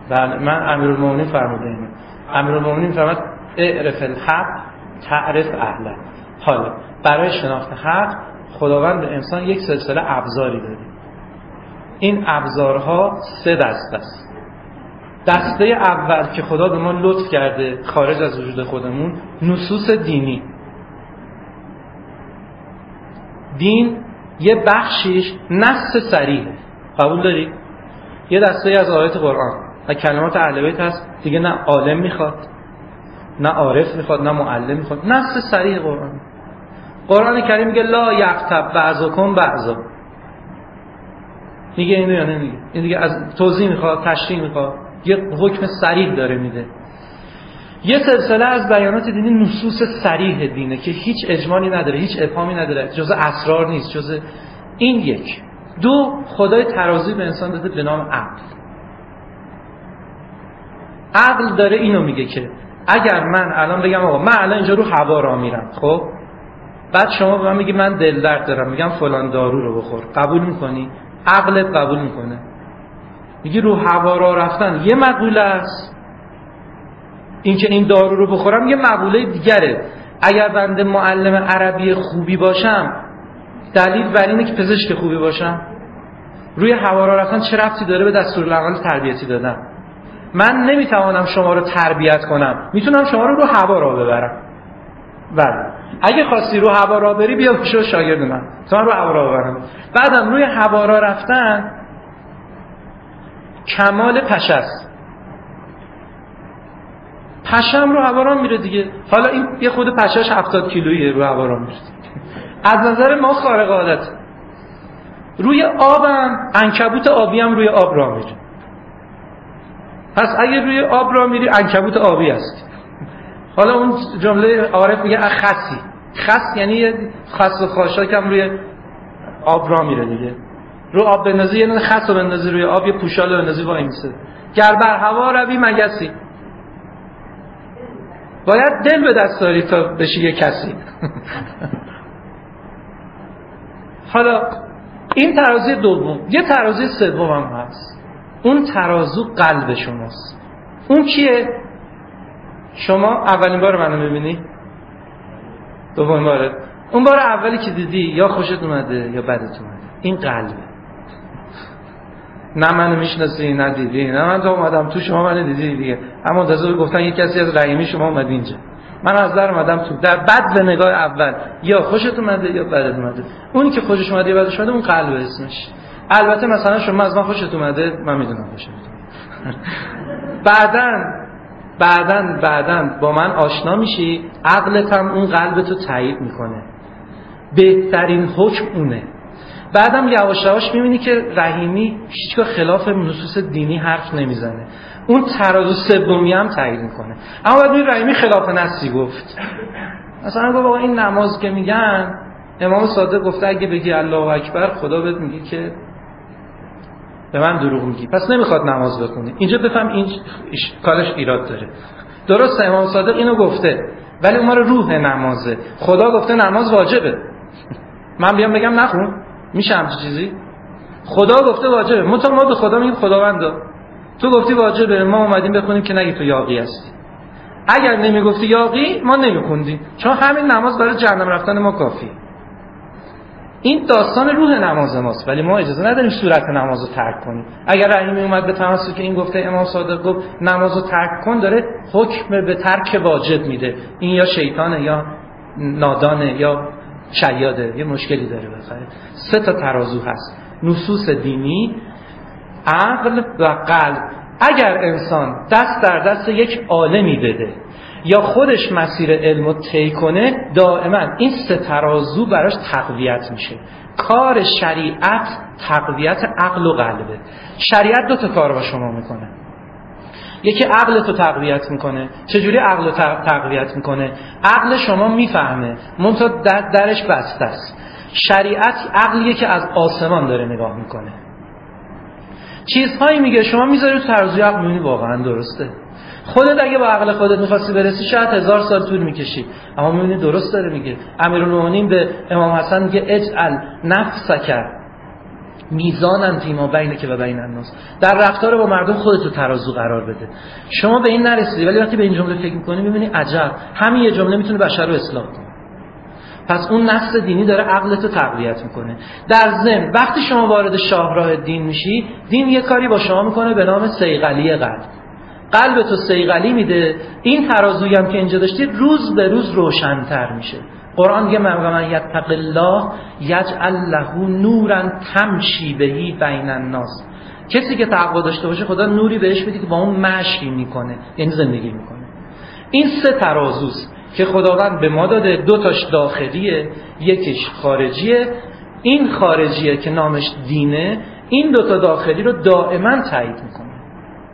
بله، من امیرالمومنین فرموده اینه. امیرالمومنین فرمود اعرف الحق تعرف اهله. حالا برای شناخت حق خداوند به انسان یک سلسله ابزاری داده. این ابزارها 3 دسته است. دسته اول که خدا به ما لطف کرده خارج از وجود خودمون، نصوص دینی. دین یه بخشیش نص صریحه، قبول داری؟ یه دسته از آیات قرآن و کلمات اهل بیت هست دیگه، نه عالم میخواد، نه عارف میخواد، نه معلم میخواد، نص صریح قرآن. قرآن کریم میگه لا یغتب بعضکم بعضا. میگه اینو یا نمیگه؟ این دیگه از توضیح میخواد، تشریح میخواد، یه حکم صریح داره میده. یه سلسله از بیانات دینی نصوص صریح دینه که هیچ اجمالی نداره، هیچ ابهامی نداره، جزء اسرار نیست، جزء این. یک. 2، خدای ترازوی به انسان داده به نام عقل. عقل داره اینو میگه که اگر من الان بگم آقا من الان اینجا رو هوا را میرم، خب بعد شما به من میگی من دل درد دارم، میگم فلان دارو رو بخور، قبول میکنی؟ عقلت قبول میکنه. میگی رو هوا را رفتن یه مقوله است، این که این دارو رو بخورم یه مقوله دیگره. اگر بنده معلم عربی خوبی باشم دلیل بر اینه که پزشک خوبی باشم. روی هوا را رفتن چه ربطی داره به دستورالعمل تربیتی دادن؟ من نمیتوانم شما رو تربیت کنم، میتونم شما رو هوا را ببرم. بله، اگه خواستی رو هوا را بری بیا پیش شاگرد من تا من رو هوا را ببرم. بعدم روی هوا را رفتن کمال پشه است. پشم رو هوا را میره دیگه. حالا این یه خود پشهش 70 کیلویه رو هوا را میره. از نظر ما خارق عادت. روی آبم عنکبوت آبی هم روی آب را میره. پس اگه روی آب را میری عنکبوت آبی است. حالا اون جمله عارف میگه خسی. خس یعنی خس و خاشاک هم روی آب را میره دیگه. رو آب بندازی یه خس رو بندازی روی آب، یه پوشال رو بندازی وای میسه. گر بر هوا روی مگسی. باید دل به دست داری تا بشی یه کسی. حالا این ترازی دوم. یه ترازی سوم هم هست. اون ترازو قلب شماست. اون کیه؟ شما اولین بار منو میبینی؟ دومین باره؟ اون بار اولی که دیدی یا خوشت اومده یا بدت اومده. این قلبه. نه منو میشناسی نه دیدی، نه من تو اومدم تو شما منو دیدی دیگه. اما منتظر گفتن یک کسی از رحیمی شما اومد اینجا. من از در اومدم تو. در بد به نگاه اول یا خوشت اومده یا بدت اومده. اونی که خوشش اومده یا بدش اومده اون قلب اسمش. البته مثلا شما از من خوشت اومده، من میدونم خوشت اومده. بعدن با من آشنا میشی، عقلت هم اون قلبتو تایید میکنه. بهترین حکم اونه. بعدم یواش یواش میبینی که رحیمی هیچگاه خلاف نصوص دینی حرف نمیزنه. اون ترازو سومی هم تایید میکنه. اما بعد میبینی رحیمی خلاف نصی گفت. مثلا گفت آقا این نماز که میگن امام صادق گفته اگه بگی الله اکبر خدا بهت میگه که به من دروغ میگی، پس نمیخواد نماز بخونی. اینجا بفهم این کارش ایراد داره. درسته امام صادق اینو گفته ولی اون رو روح نمازه. خدا گفته نماز واجبه. من بیام بگم نخون میشه همچین چیزی؟ خدا گفته واجبه. ما به خدا میگیم خداوندا تو گفتی واجبه، ما اومدیم بخونیم که نگی تو یاغی هستی. اگر نمیگفتی یاغی ما نمیخوندیم، چون همین نماز برای جهنم رفتن ما کافیه. این داستان روح نماز ماست، ولی ما اجازه نداریم صورت نماز رو ترک کنیم. اگر رحیمی اومد به تمسک این گفته امام صادق گفت نماز رو ترک کن، داره حکم به ترک واجب میده. این یا شیطانه یا نادانه یا شیاده، یه مشکلی داره. بخاطر 3 تا ترازو هست: نصوص دینی، عقل و قلب. اگر انسان دست در دست یک عالمی بده یا خودش مسیر علمو طی کنه، دائما این 3 ترازو براش تقویت میشه. کار شریعت تقویت عقل و قلبه. شریعت 2 تا کار با شما میکنه. یکی عقل تو تقویت میکنه. چجوری عقل رو تقویت میکنه؟ عقل شما میفهمه منتها درش بسته است. شریعت عقلیه که از آسمان داره نگاه میکنه. چیزهایی میگه شما میذاری تو ترازوی عقل، میبینی واقعا درسته. خودت اگه با عقل خودت می‌خواستی برسی شاید 1000 سال طول می‌کشید، اما می‌بینی درست داره میگه. امیرالمومنین به امام حسن میگه اجعل نفسک میزانن فیما بینک و بین الناس. در رفتار با مردم خودتو ترازو قرار بده. شما به این نرسیدی ولی وقتی به این جمله فکر می‌کنی می‌بینی عجب، همین یه جمله میتونه بشر رو اصلاح کنه. پس اون نص دینی داره عقلتو تقویت میکنه. در ضمن وقتی شما وارد شاهراه دین میشی، دین یه کاری با شما میکنه به نام صیقلی قلبتو صیقلی میده. این ترازویی هم که اینجا داشتی روز به روز روشن‌تر میشه. قرآن میگه من یتق الله یجعل له نورا تمشی بهی بین الناس. کسی که تقوا داشته باشه خدا نوری بهش میده که با اون مشی میکنه، یعنی زندگی میکنه. این سه ترازوست که خداوند به ما داده. 2 تاش داخلیه، یکیش خارجیه. این خارجیه که نامش دینه، این 2 تا داخلی رو دائما تایید میکنه.